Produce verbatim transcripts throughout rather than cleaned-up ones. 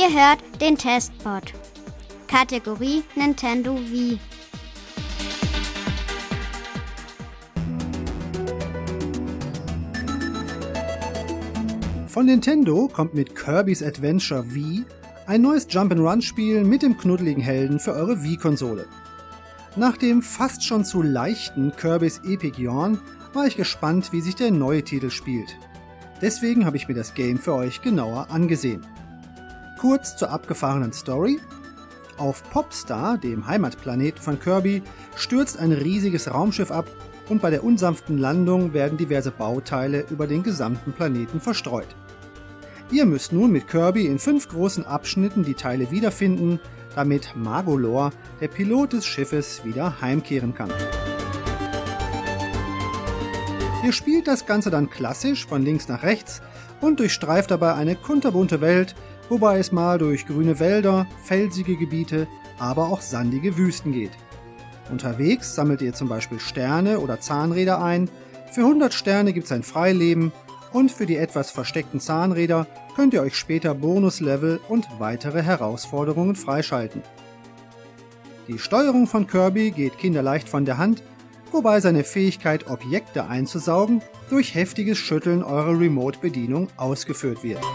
Ihr hört den Testpod. Kategorie Nintendo Wii. Von Nintendo kommt mit Kirby's Adventure Wii ein neues Jump'n'Run-Spiel mit dem knuddeligen Helden für eure Wii-Konsole. Nach dem fast schon zu leichten Kirby's Epic Yarn war ich gespannt, wie sich der neue Titel spielt. Deswegen habe ich mir das Game für euch genauer angesehen. Kurz zur abgefahrenen Story. Auf Popstar, dem Heimatplanet von Kirby, stürzt ein riesiges Raumschiff ab und bei der unsanften Landung werden diverse Bauteile über den gesamten Planeten verstreut. Ihr müsst nun mit Kirby in fünf großen Abschnitten die Teile wiederfinden, damit Magolor, der Pilot des Schiffes, wieder heimkehren kann. Ihr spielt das Ganze dann klassisch von links nach rechts und durchstreift dabei eine kunterbunte Welt, wobei es mal durch grüne Wälder, felsige Gebiete, aber auch sandige Wüsten geht. Unterwegs sammelt ihr zum Beispiel Sterne oder Zahnräder ein, für hundert Sterne gibt es ein Freileben und für die etwas versteckten Zahnräder könnt ihr euch später Bonuslevel und weitere Herausforderungen freischalten. Die Steuerung von Kirby geht kinderleicht von der Hand, wobei seine Fähigkeit, Objekte einzusaugen, durch heftiges Schütteln eurer Remote-Bedienung ausgeführt wird.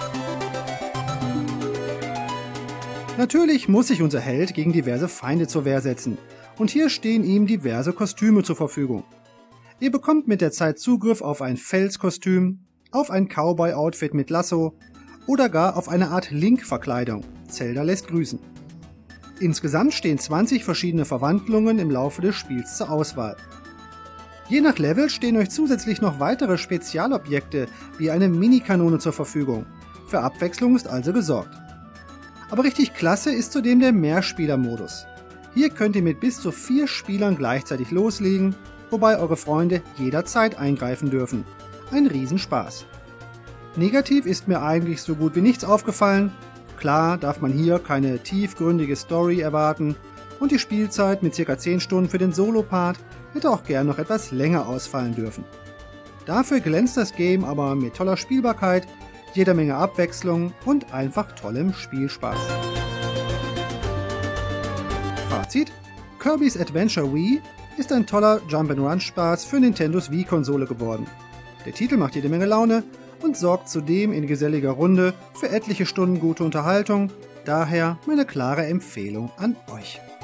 Natürlich muss sich unser Held gegen diverse Feinde zur Wehr setzen, und hier stehen ihm diverse Kostüme zur Verfügung. Ihr bekommt mit der Zeit Zugriff auf ein Felskostüm, auf ein Cowboy-Outfit mit Lasso oder gar auf eine Art Link-Verkleidung. Zelda lässt grüßen. Insgesamt stehen zwanzig verschiedene Verwandlungen im Laufe des Spiels zur Auswahl. Je nach Level stehen euch zusätzlich noch weitere Spezialobjekte wie eine Minikanone zur Verfügung. Für Abwechslung ist also gesorgt. Aber richtig klasse ist zudem der Mehrspieler-Modus. Hier könnt ihr mit bis zu vier Spielern gleichzeitig loslegen, wobei eure Freunde jederzeit eingreifen dürfen. Ein Riesenspaß. Negativ ist mir eigentlich so gut wie nichts aufgefallen. Klar darf man hier keine tiefgründige Story erwarten und die Spielzeit mit ca. zehn Stunden für den Solo-Part hätte auch gern noch etwas länger ausfallen dürfen. Dafür glänzt das Game aber mit toller Spielbarkeit, jeder Menge Abwechslung und einfach tollem Spielspaß. Fazit: Kirby's Adventure Wii ist ein toller Jump'n'Run-Spaß für Nintendos Wii-Konsole geworden. Der Titel macht jede Menge Laune und sorgt zudem in geselliger Runde für etliche Stunden gute Unterhaltung, daher meine klare Empfehlung an euch.